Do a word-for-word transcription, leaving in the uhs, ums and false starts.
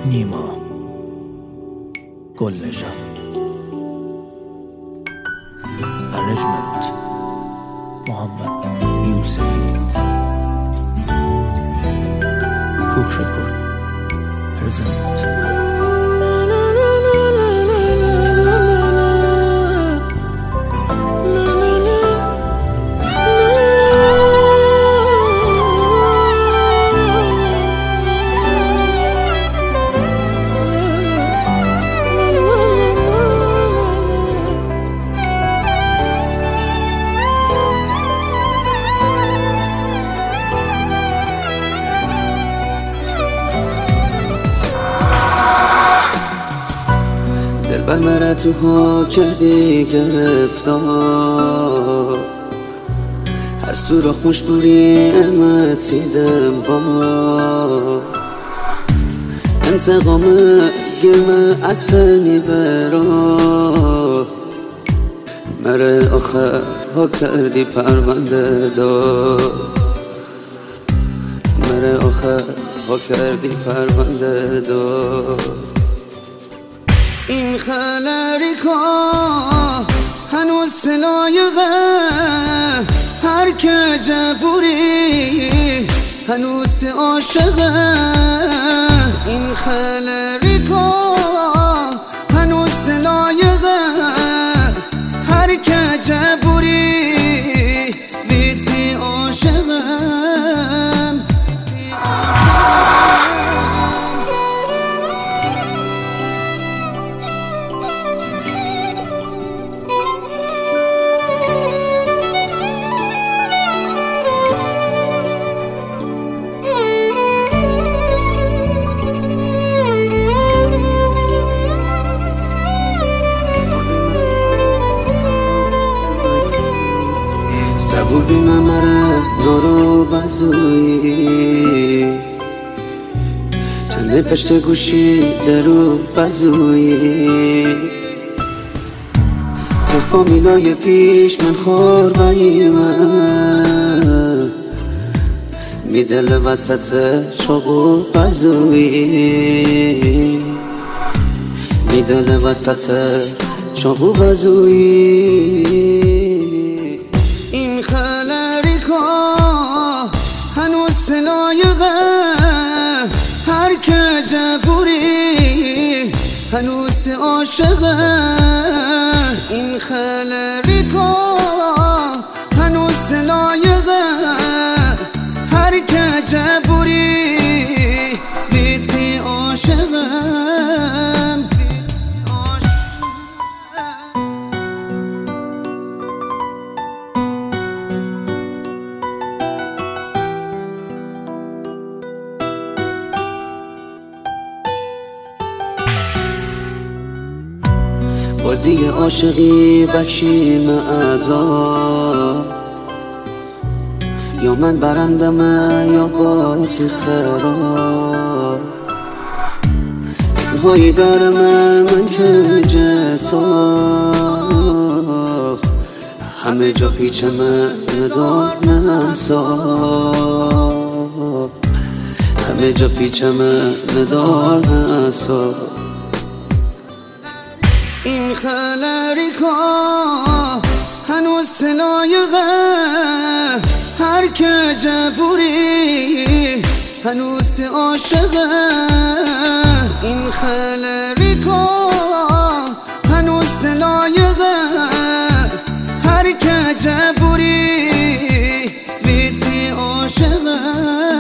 نیما گل شب ارنجمنت محمد یوسفی کوک رکورد پرزنت دلبر مرا تو ها کردی گرفتار، هر سوراخ مشبوری امت دیدم با انتقام گرم از تنی برا مرا آخر ها کردی پرونده دار، مرا آخر ها کردی پرونده دار. این خلری که هنوز تلایقه هر که جبوری هنوز عاشقه. این خلری که هنوز تلایقه هر که جبوری بیتی عاشقه. سبودی ممره دارو بزویی چنده پشت گوشی درو بزویی تو فامیلای پیش من خور بایمه میدل وسط شاقو بزویی میدل وسط شاقو بزویی. این خلری که هنوز تلایقه هر که جبوری هنوز عاشقه. این خلری که هنوز تلایقه هر که جبوری بیتی عاشقه. بازی عاشقی بکشیم عذاب، یا من برندمه یا بازی خراب. تنهایی درمه من که جتاخ همه جا پیچمه ندار نساب، همه جا پیچمه ندار نساب. این خلری که هنوز تلایقه هر که جبوری هنوز عاشقه. این خلری که هنوز تلایقه هر که جبوری بیتی عاشقه.